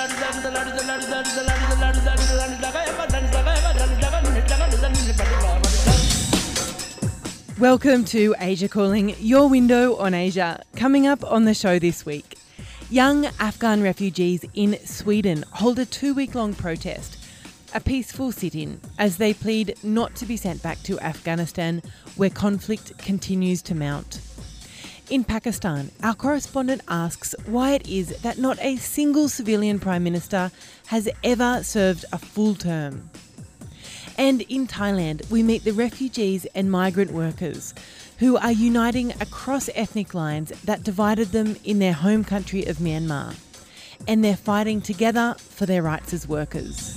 Welcome to Asia Calling, your window on Asia. Coming up on the show this week, young Afghan refugees in Sweden hold a 2-week-long protest, a peaceful sit-in, as they plead not to be sent back to Afghanistan, where conflict continues to mount. In Pakistan, our correspondent asks why it is that not a single civilian Prime Minister has ever served a full term. And in Thailand, we meet the refugees and migrant workers who are uniting across ethnic lines that divided them in their home country of Myanmar. And they're fighting together for their rights as workers.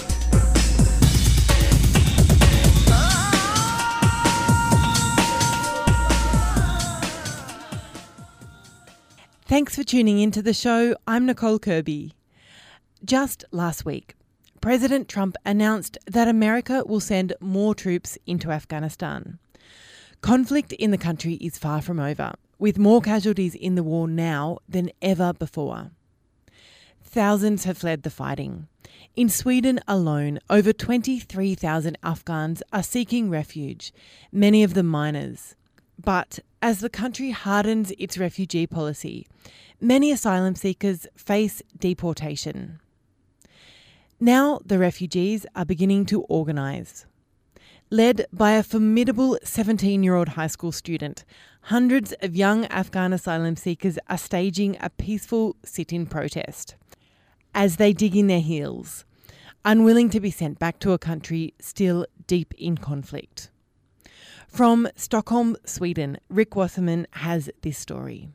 Thanks for tuning into the show. I'm Nicole Kirby. Just last week, President Trump announced that America will send more troops into Afghanistan. Conflict in the country is far from over, with more casualties in the war now than ever before. Thousands have fled the fighting. In Sweden alone, over 23,000 Afghans are seeking refuge, many of them minors. But as the country hardens its refugee policy, many asylum seekers face deportation. Now the refugees are beginning to organise. Led by a formidable 17-year-old high school student, hundreds of young Afghan asylum seekers are staging a peaceful sit-in protest as they dig in their heels, unwilling to be sent back to a country still deep in conflict. From Stockholm, Sweden, Rick Wasserman has this story.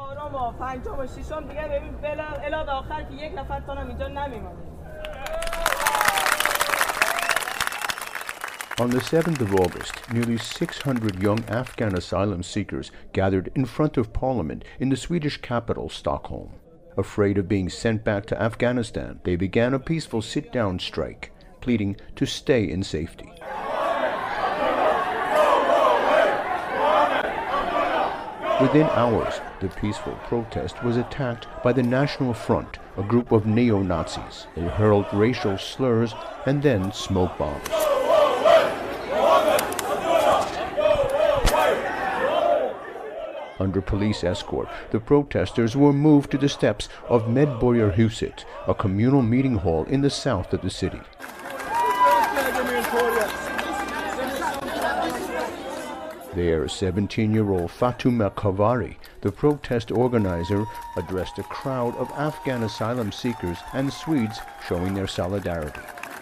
On the 7th of August, nearly 600 young Afghan asylum seekers gathered in front of Parliament in the Swedish capital, Stockholm. Afraid of being sent back to Afghanistan, they began a peaceful sit-down strike, pleading to stay in safety. Within hours, the peaceful protest was attacked by the National Front, a group of neo-Nazis. They hurled racial slurs and then smoke bombs. Under police escort, the protesters were moved to the steps of Medborgarhuset, a communal meeting hall in the south of the city. There, 17-year-old Fatuma Kavari, the protest organizer, addressed a crowd of Afghan asylum seekers and Swedes showing their solidarity.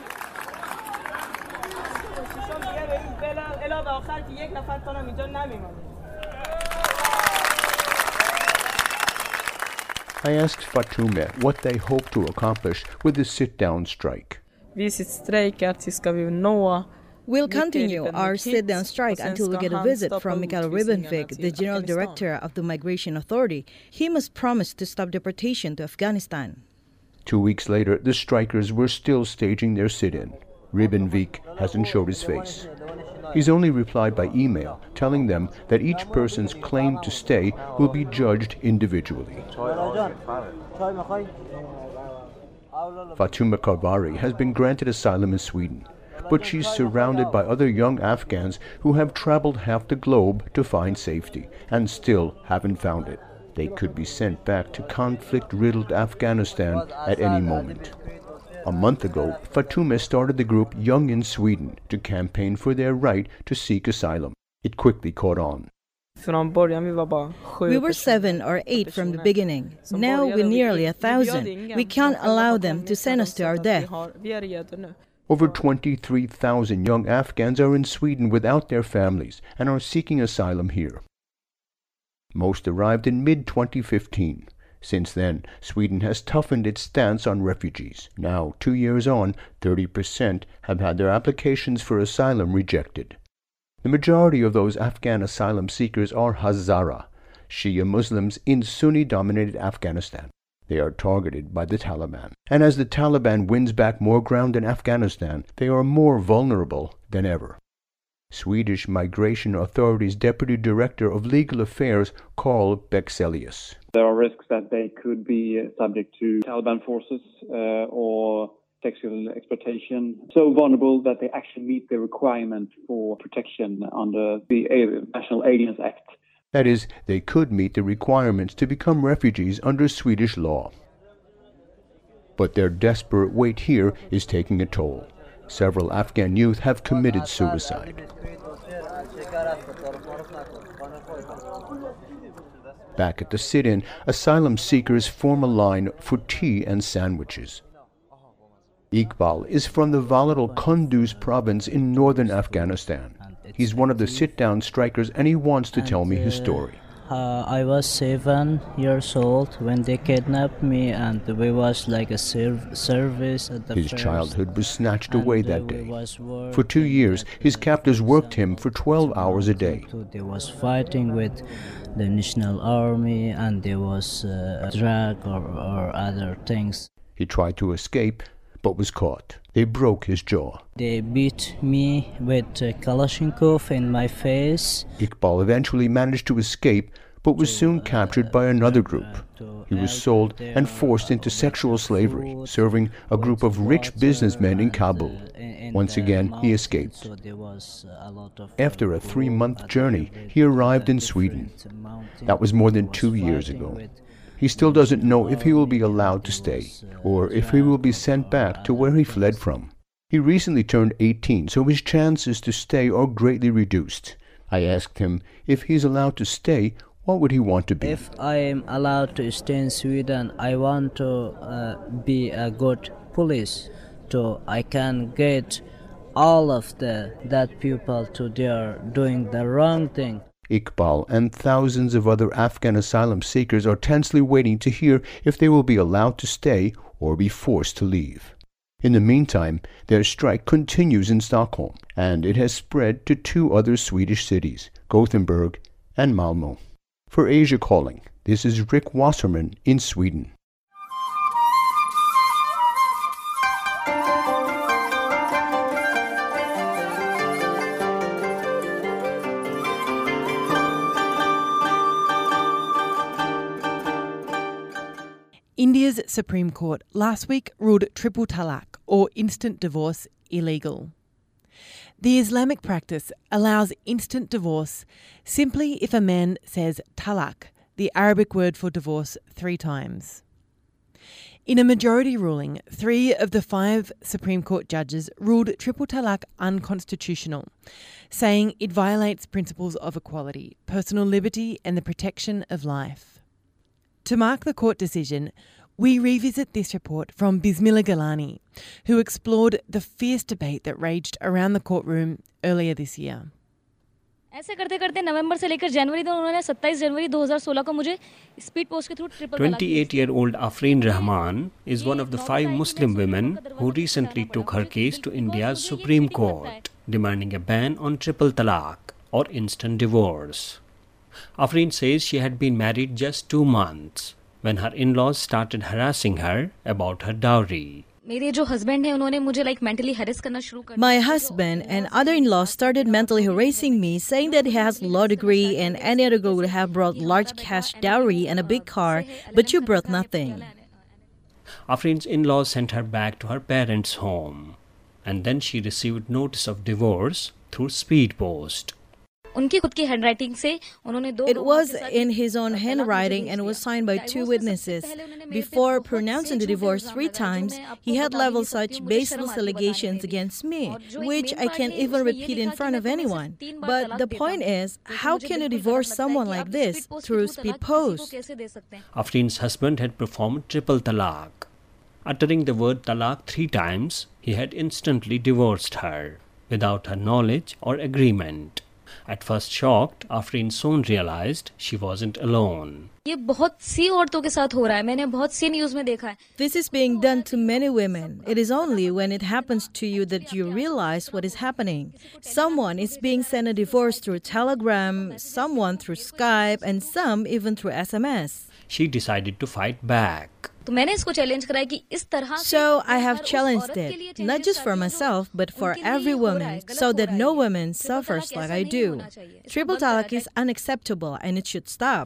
I asked Fatuma what they hope to accomplish with the sit-down strike. We'll continue our sit-down strike until we get a visit from Mikael Ribenvik, the General Director of the Migration Authority. He must promise to stop deportation to Afghanistan. 2 weeks later, the strikers were still staging their sit-in. Ribenvik hasn't showed his face. He's only replied by email, telling them that each person's claim to stay will be judged individually. Fatuma Kavari has been granted asylum in Sweden, but she's surrounded by other young Afghans who have traveled half the globe to find safety and still haven't found it. They could be sent back to conflict-riddled Afghanistan at any moment. A month ago, Fatuma started the group Young in Sweden to campaign for their right to seek asylum. It quickly caught on. We were 7 or 8 from the beginning. Now we're nearly 1,000. We can't allow them to send us to our death. Over 23,000 young Afghans are in Sweden without their families and are seeking asylum here. Most arrived in mid-2015. Since then, Sweden has toughened its stance on refugees. Now, 2 years on, 30% have had their applications for asylum rejected. The majority of those Afghan asylum seekers are Hazara, Shia Muslims in Sunni-dominated Afghanistan. They are targeted by the Taliban. And as the Taliban wins back more ground in Afghanistan, they are more vulnerable than ever. Swedish Migration Authority's Deputy Director of Legal Affairs, Carl Bexelius. There are risks that they could be subject to Taliban forces or sexual exploitation. So vulnerable that they actually meet the requirement for protection under the National Aliens Act. That is, they could meet the requirements to become refugees under Swedish law. But their desperate wait here is taking a toll. Several Afghan youth have committed suicide. Back at the sit-in, asylum seekers form a line for tea and sandwiches. Iqbal is from the volatile Kunduz province in northern Afghanistan. He's one of the sit-down strikers and he wants to tell me his story. I was 7 years old when they kidnapped me, and we was like a service at the His first, childhood was snatched away that day. For For 2 years, his captors worked him for 12 hours a day. They was fighting with the National Army, and there was drug or other things. He tried to escape, but was caught. They broke his jaw. They beat me with a Kalashnikov in my face. Iqbal eventually managed to escape, but was soon captured by another group. He was sold and forced into sexual slavery, serving a group of rich businessmen in Kabul. Once again, he escaped. After a 3-month journey, he arrived in Sweden. That was more than 2 years ago. He still doesn't know if he will be allowed to stay, or if he will be sent back to where he fled from. He recently turned 18, so his chances to stay are greatly reduced. I asked him if he's allowed to stay, what would he want to be? If I am allowed to stay in Sweden, I want to be a good police, so I can get all of that people to there doing the wrong thing. Iqbal and thousands of other Afghan asylum seekers are tensely waiting to hear if they will be allowed to stay or be forced to leave. In the meantime, their strike continues in Stockholm, and it has spread to 2 other Swedish cities, Gothenburg and Malmö. For Asia Calling, this is Rick Wasserman in Sweden. India's Supreme Court last week ruled triple talaq, or instant divorce, illegal. The Islamic practice allows instant divorce simply if a man says talaq, the Arabic word for divorce, 3 times. In a majority ruling, 3 of the 5 Supreme Court judges ruled triple talaq unconstitutional, saying it violates principles of equality, personal liberty and the protection of life. To mark the court decision, we revisit this report from Bismillah Gilani, who explored the fierce debate that raged around the courtroom earlier this year. ऐसे करते-करते नवंबर से लेकर जनवरी तक उन्होंने 27 जनवरी 2016 को मुझे speed post के through triple तलाक 28-year-old Afreen Rahman is one of the 5 Muslim women who recently took her case to India's Supreme Court, demanding a ban on triple talaq or instant divorce. Afreen says she had been married just 2 months when her in-laws started harassing her about her dowry. मेरे जो husband हैं उन्होंने मुझे mentally harass करना शुरू कर दिया. My husband and other in-laws started mentally harassing me, saying that he has law degree and any other girl would have brought large cash dowry and a big car, but you brought nothing. Afreen's in-laws sent her back to her parents' home, and then she received notice of divorce through speed post. उनकी खुद की handwriting से उन्होंने 2 It was in his own handwriting and was signed by 2 witnesses. Before pronouncing the divorce 3 times, he had leveled such baseless allegations against me, which I can't even repeat in front of anyone. But the point is, how can you divorce someone like this through speed post? Afreen's husband had performed triple talaq. Uttering the word talaq 3 times, he had instantly divorced her, without her knowledge or agreement. At first shocked, Afreen soon realized she wasn't alone. ये बहुत सी औरतों के साथ हो रहा है. मैंने बहुत सी न्यूज़ में देखा है. This is being done to many women. It is only when it happens to you that you realize what is happening. Someone is being sent a divorce through Telegram, someone through Skype, and some even through SMS. She decided to fight back. तो मैंने इसको challenge कराया कि इस तरह So I have challenged it, not just for myself, but for every woman, so that no woman suffers like I do. Triple talaq is unacceptable and it should stop.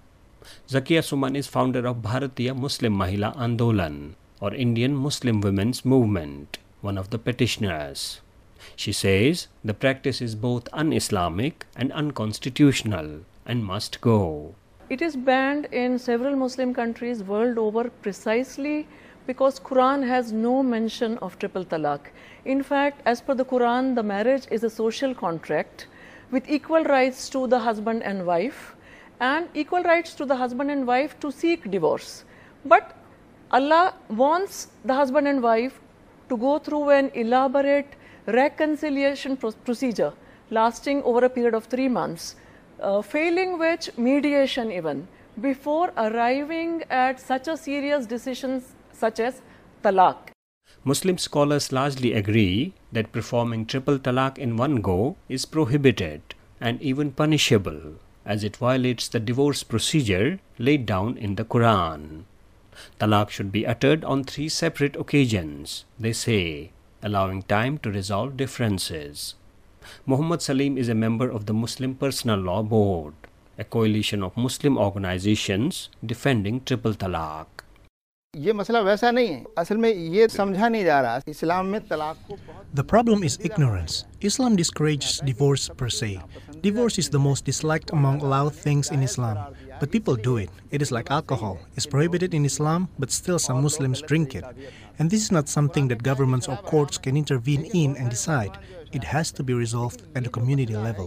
Zakia Suman is founder of Bharatiya Muslim Mahila Andolan, or Indian Muslim Women's Movement, one of the petitioners. She says the practice is both un-Islamic and unconstitutional and must go. It is banned in several Muslim countries world over precisely because Quran has no mention of triple talaq. In fact, as per the Quran, the marriage is a social contract with equal rights to the husband and wife and equal rights to the husband and wife to seek divorce. But Allah wants the husband and wife to go through an elaborate reconciliation procedure lasting over a period of 3 months, failing which mediation even, before arriving at such a serious decisions such as talaq. Muslim scholars largely agree that performing triple talaq in one go is prohibited and even punishable, as it violates the divorce procedure laid down in the Quran. Talaq should be uttered on 3 separate occasions, they say, allowing time to resolve differences. Muhammad Salim is a member of the Muslim Personal Law Board, a coalition of Muslim organizations defending triple talaq. ये मसला वैसा नहीं है, असल में ये समझा नहीं जा रहा इस्लाम में तलाक को बहुत. The problem is ignorance. Islam discourages divorce per se. Divorce is the most disliked among allowed things in Islam, but people do it. It is like alcohol. It's prohibited in Islam, but still some Muslims drink it. And this is not something that governments or courts can intervene in and decide. It has to be resolved at the community level.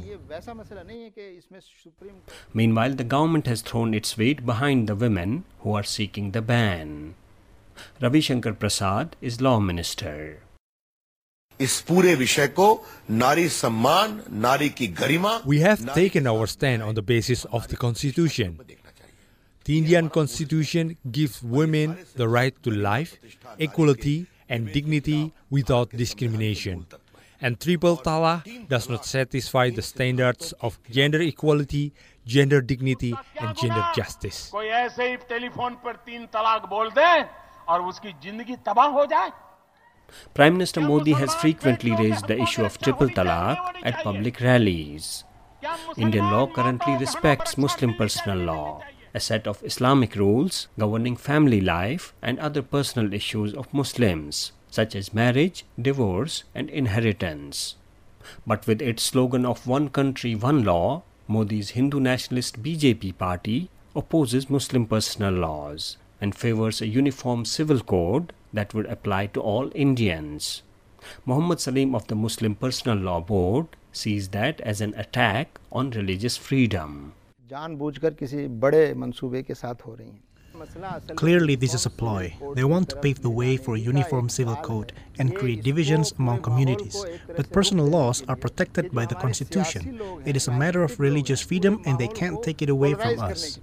Meanwhile, the government has thrown its weight behind the women who are seeking the ban. Ravi Shankar Prasad is law minister. इस पूरे विषय को नारी सम्मान, नारी की गरिमा. We have taken our stand on the basis of the Constitution. The Indian Constitution gives women the right to life, equality and dignity without discrimination. And triple talaq does not satisfy the standards of gender equality, gender dignity and gender justice. कोई ऐसे ही telephone पर 3 तलाक बोल दे और उसकी जिंदगी तबाह हो जाए. Prime Minister Modi has frequently raised the issue of triple talaq at public rallies. Indian law currently respects Muslim personal law, a set of Islamic rules governing family life and other personal issues of Muslims, such as marriage, divorce and inheritance. But with its slogan of one country, one law, Modi's Hindu nationalist BJP party opposes Muslim personal laws and favors a uniform civil code that would apply to all Indians. Muhammad Salim of the Muslim Personal Law Board sees that as an attack on religious freedom. जानबूझकर किसी बड़े मंसूबे के साथ हो रही हैं. Clearly, this is a ploy. They want to pave the way for a uniform civil code and create divisions among communities. But personal laws are protected by the Constitution. It is a matter of religious freedom and they can't take it away from us.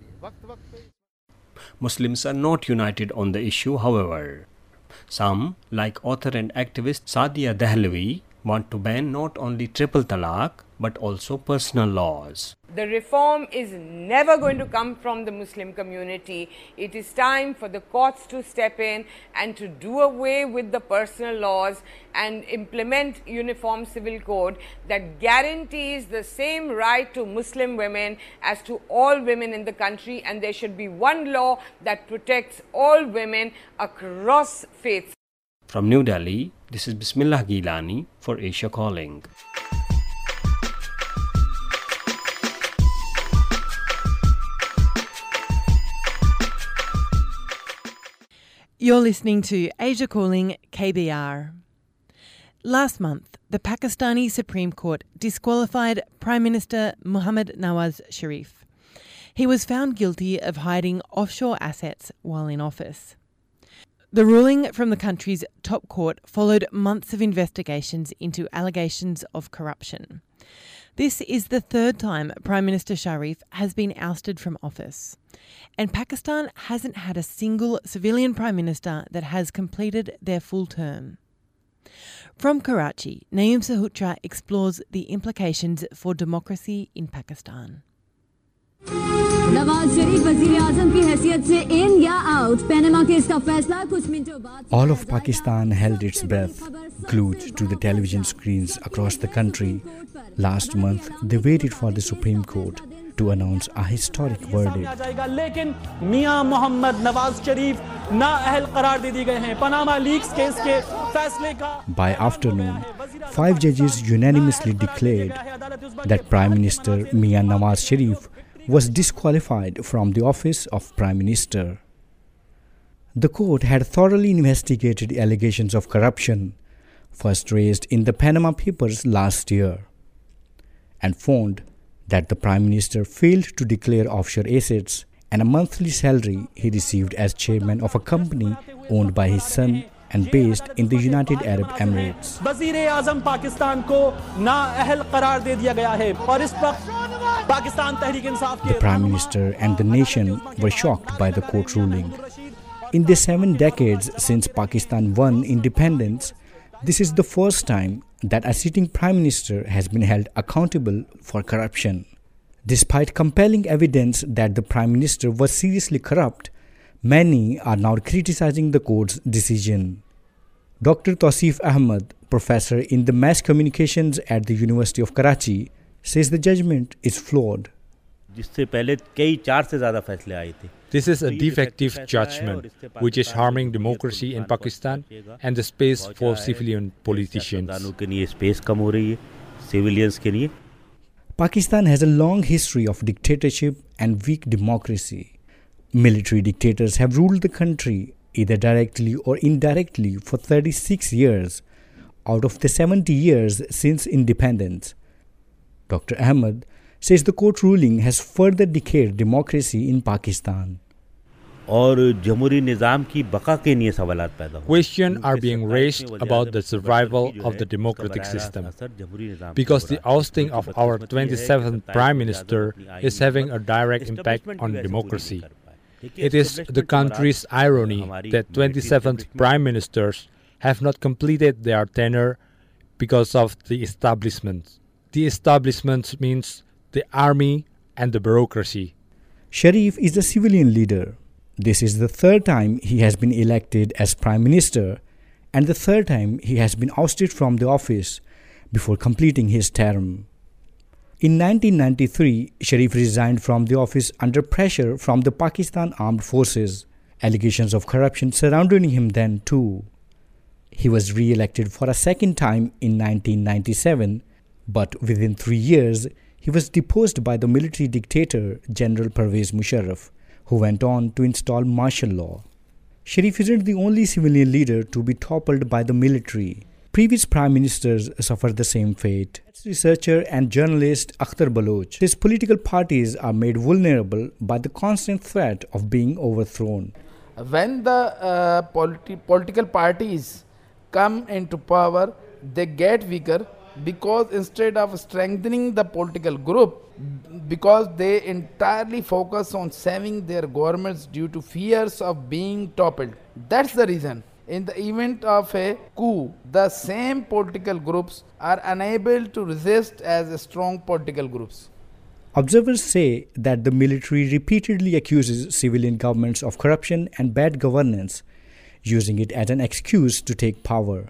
Muslims are not united on the issue, however. Some, like author and activist Saadia Dahlawi, want to ban not only triple talaq but also personal laws. The reform is never going to come from the Muslim community. It is time for the courts to step in and to do away with the personal laws and implement uniform civil code that guarantees the same right to Muslim women as to all women in the country, and there should be one law that protects all women across faiths. From New Delhi, this is Bismillah Gilani for Asia Calling. You're listening to Asia Calling KBR. Last month, the Pakistani Supreme Court disqualified Prime Minister Muhammad Nawaz Sharif. He was found guilty of hiding offshore assets while in office. The ruling from the country's top court followed months of investigations into allegations of corruption. This is the third time Prime Minister Sharif has been ousted from office. And Pakistan hasn't had a single civilian Prime Minister that has completed their full term. From Karachi, Naeem Sahutra explores the implications for democracy in Pakistan. All of Pakistan held its breath, glued to the television screens across the country. Last month, they waited for the Supreme Court, to announce a historic verdict. लेकिन मियां मोहम्मद नवाज शरीफ नाअहल करार दे दिए गए हैं Panama leaks case के फैसले का. By afternoon, 5 judges unanimously declared that Prime Minister Mian Nawaz Sharif was disqualified from the office of Prime Minister. The court had thoroughly investigated allegations of corruption first raised in the Panama Papers last year and found that the Prime Minister failed to declare offshore assets and a monthly salary he received as chairman of a company owned by his son and based in the United Arab Emirates. वज़ीर-ए-आज़म पाकिस्तान को नाअहल करार दे दिया गया है और इस वक्त Pakistan Tehreek Insaf The Prime Minister and the nation were shocked by the court ruling. In the 7 decades since Pakistan won independence, this is the first time that a sitting Prime Minister has been held accountable for corruption. Despite compelling evidence that the Prime Minister was seriously corrupt, many are now criticizing the court's decision. Dr. Tausif Ahmed, professor in the mass communications at the University of Karachi, says the judgment is flawed. जिससे पहले कई 4 से ज़्यादा फैसले आए थे. This is a defective judgment which is harming democracy in Pakistan and the space for civilian politicians. Pakistan has a long history of dictatorship and weak democracy. Military dictators have ruled the country either directly or indirectly for 36 years out of the 70 years since independence. Dr. Ahmed says the court ruling has further decayed democracy in Pakistan. Questions are being raised about the survival of the democratic system because the ousting of our 27th Prime Minister is having a direct impact on democracy. It is the country's irony that 27th Prime Ministers have not completed their tenure because of the establishment. The establishment means the army and the bureaucracy. Sharif is a civilian leader. This is the 3rd time he has been elected as Prime Minister and the 3rd time he has been ousted from the office before completing his term. In 1993, Sharif resigned from the office under pressure from the Pakistan Armed Forces. Allegations of corruption surrounding him then too. He was re-elected for a 2nd time in 1997, but within 3 years, he was deposed by the military dictator General Pervez Musharraf, who went on to install martial law. Sharif isn't the only civilian leader to be toppled by the military. Previous prime ministers suffered the same fate. Researcher and journalist Akhtar Baloch says political parties are made vulnerable by the constant threat of being overthrown. When the political parties come into power, they get weaker because instead of strengthening the political group, because they entirely focus on saving their governments due to fears of being toppled. That's the reason. In the event of a coup, the same political groups are unable to resist as strong political groups. Observers say that the military repeatedly accuses civilian governments of corruption and bad governance, using it as an excuse to take power.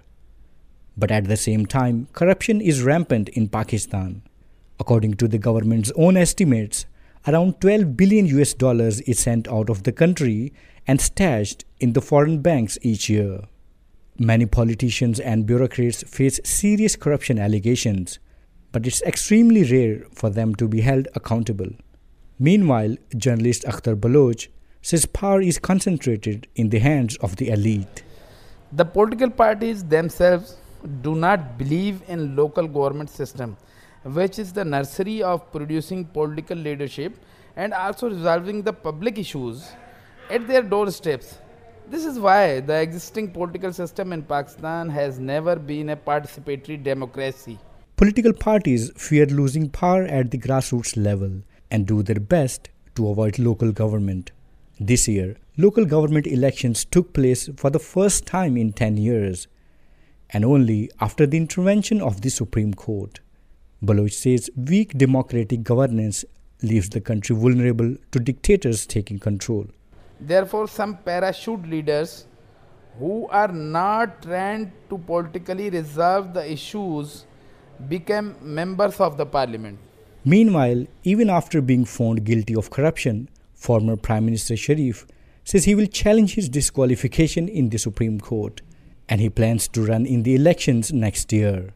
But at the same time, corruption is rampant in Pakistan. According to the government's own estimates, around $12 billion is sent out of the country and stashed in the foreign banks each year. Many politicians and bureaucrats face serious corruption allegations, but it's extremely rare for them to be held accountable. Meanwhile, journalist Akhtar Baloch says power is concentrated in the hands of the elite. The political parties themselves do not believe in local government system, which is the nursery of producing political leadership and also resolving the public issues at their doorsteps. This is why the existing political system in Pakistan has never been a participatory democracy. Political parties fear losing power at the grassroots level and do their best to avoid local government. This year, local government elections took place for the first time in 10 years, and only after the intervention of the Supreme Court. Baloch says weak democratic governance leaves the country vulnerable to dictators taking control. Therefore, some parachute leaders who are not trained to politically resolve the issues became members of the parliament. Meanwhile, even after being found guilty of corruption, former Prime Minister Sharif says he will challenge his disqualification in the Supreme Court, and he plans to run in the elections next year.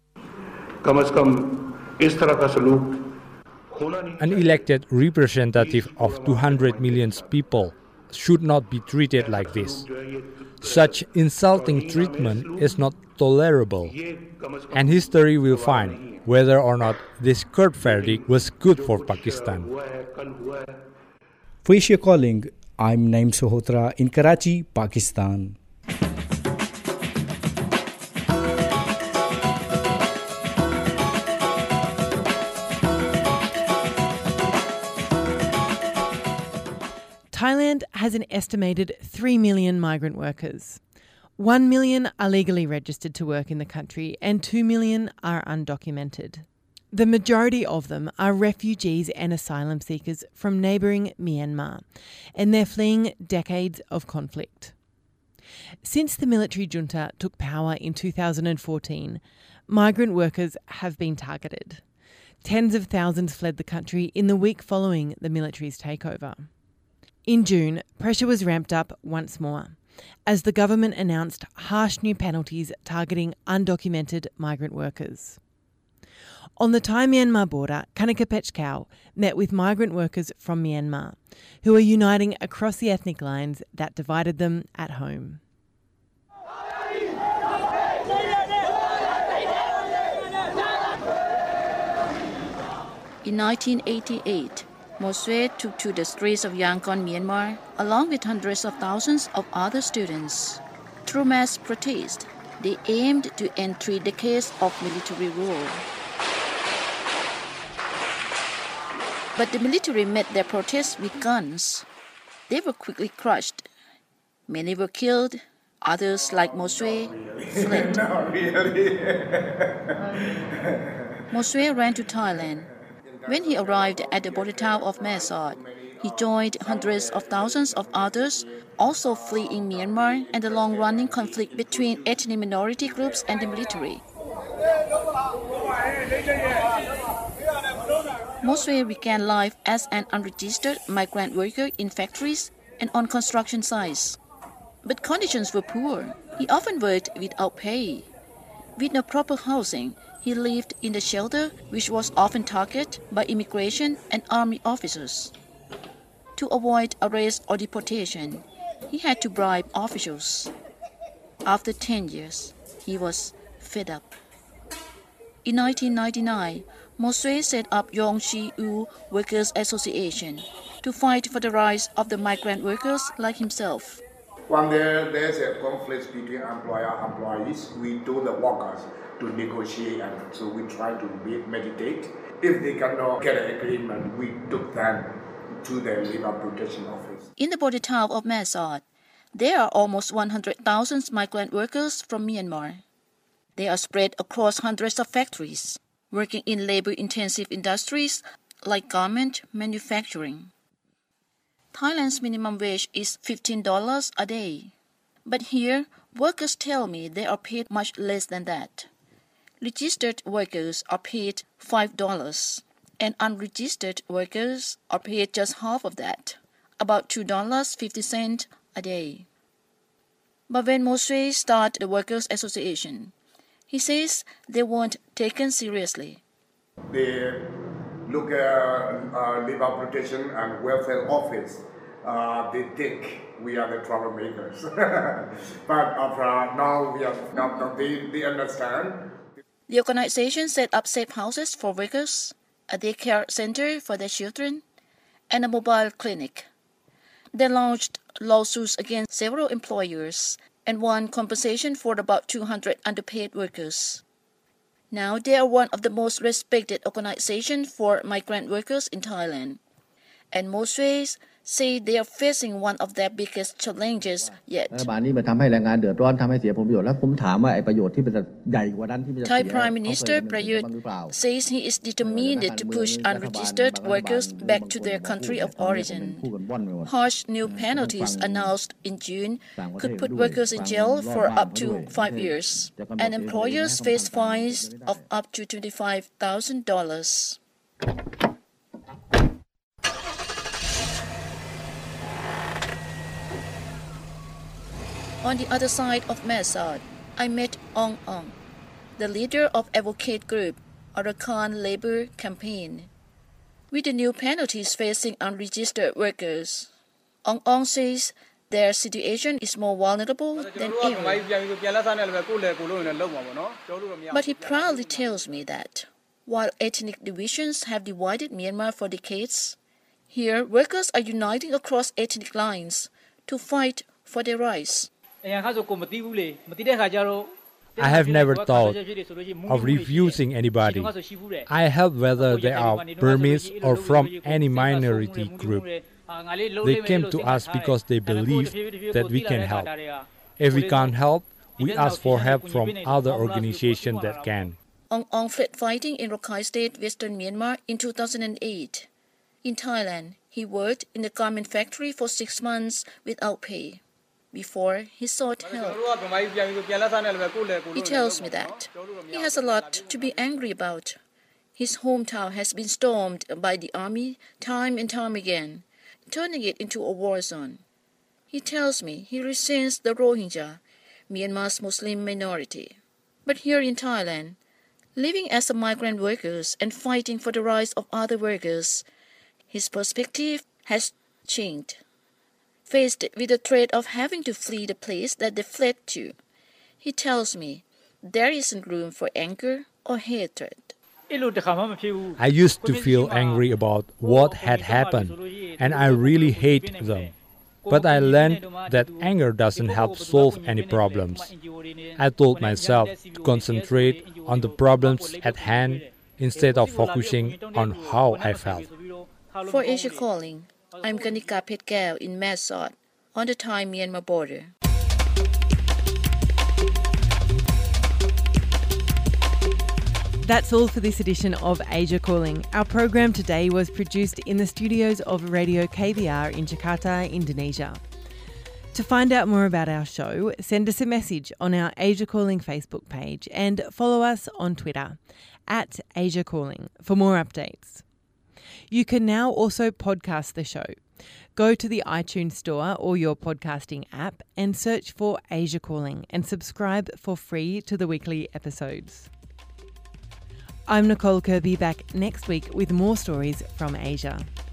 An elected representative of 200 million people should not be treated like this. Such insulting treatment is not tolerable, and history will find whether or not this court verdict was good for Pakistan. For Asia Calling, I'm Naim Sohotra in Karachi, Pakistan. Thailand has an estimated 3 million migrant workers. 1 million are legally registered to work in the country and 2 million are undocumented. The majority of them are refugees and asylum seekers from neighbouring Myanmar, and they're fleeing decades of conflict. Since the military junta took power in 2014, migrant workers have been targeted. Tens of thousands fled the country in the week following the military's takeover. In June, pressure was ramped up once more as the government announced harsh new penalties targeting undocumented migrant workers. On the Thai-Myanmar border, Kanika Pechkau met with migrant workers from Myanmar who are uniting across the ethnic lines that divided them at home. In 1988, Mosue took to the streets of Yangon, Myanmar, along with hundreds of thousands of other students. Through mass protest, they aimed to end 3 decades of military rule. But the military met their protests with guns. They were quickly crushed. Many were killed, others, like Mosue, fled. Mosue ran to Thailand. When he arrived at the border town of Mae Sot, he joined hundreds of thousands of others also fleeing Myanmar and the long-running conflict between ethnic minority groups and the military. Mosue began life as an unregistered migrant worker in factories and on construction sites. But conditions were poor. He often worked without pay. With no proper housing, he lived in the shelter, which was often targeted by immigration and army officers. To avoid arrest or deportation, he had to bribe officials. After 10 years, he was fed up. In 1999, Mosue set up Yongshi U Workers Association to fight for the rights of the migrant workers like himself. When there's a conflict between employer and employees, we do the workers to negotiate, and so we try to mediate. If they cannot get an agreement, we took them to the Labor Protection Office. In the border town of Mae Sot, there are almost 100,000 migrant workers from Myanmar. They are spread across hundreds of factories, working in labor-intensive industries like garment manufacturing. Thailand's minimum wage is $15 a day. But here, workers tell me they are paid much less than that. Registered workers are paid $5, and unregistered workers are paid just half of that, about $2.50 a day. But when Mosue started the Workers' Association, he says they weren't taken seriously. They look at Labor Protection and Welfare Office. They think we are the troublemakers. But now they understand. The organization set up safe houses for workers, a daycare center for their children, and a mobile clinic. They launched lawsuits against several employers and won compensation for about 200 underpaid workers. Now they are one of the most respected organizations for migrant workers in Thailand. And Mosue say they are facing one of their biggest challenges yet. Thai Prime Minister Prayut says he is determined to push unregistered workers back to their country of origin. Harsh new penalties announced in June could put workers in jail for up to 5 years, and employers face fines of up to $25,000. On the other side of Masad, I met Ong Ong, the leader of advocate group Arakan Labor Campaign. With the new penalties facing unregistered workers, Ong Ong says their situation is more vulnerable than ever. But he proudly tells me that while ethnic divisions have divided Myanmar for decades, here workers are uniting across ethnic lines to fight for their rights. I have never thought of refusing anybody. I help whether they are Burmese or from any minority group. They came to us because they believe that we can help. If we can't help, we ask for help from other organizations that can. Ong Ong fled fighting in Rakhine State, Western Myanmar in 2008. In Thailand, he worked in the garment factory for 6 months without pay before he sought help. He tells me that he has a lot to be angry about. His hometown has been stormed by the army time and time again, turning it into a war zone. He tells me he resents the Rohingya, Myanmar's Muslim minority. But here in Thailand, living as a migrant worker and fighting for the rights of other workers, his perspective has changed. Faced with the threat of having to flee the place that they fled to, he tells me there isn't room for anger or hatred. I used to feel angry about what had happened, and I really hate them. But I learned that anger doesn't help solve any problems. I told myself to concentrate on the problems at hand instead of focusing on how I felt. For Asia Calling, I'm Kanika Petgao in Masad, on the Thai-Myanmar border. That's all for this edition of Asia Calling. Our program today was produced in the studios of Radio KBR in Jakarta, Indonesia. To find out more about our show, send us a message on our Asia Calling Facebook page and follow us on Twitter @AsiaCalling for more updates. You can now also podcast the show. Go to the iTunes Store or your podcasting app and search for Asia Calling and subscribe for free to the weekly episodes. I'm Nicole Kirby, back next week with more stories from Asia.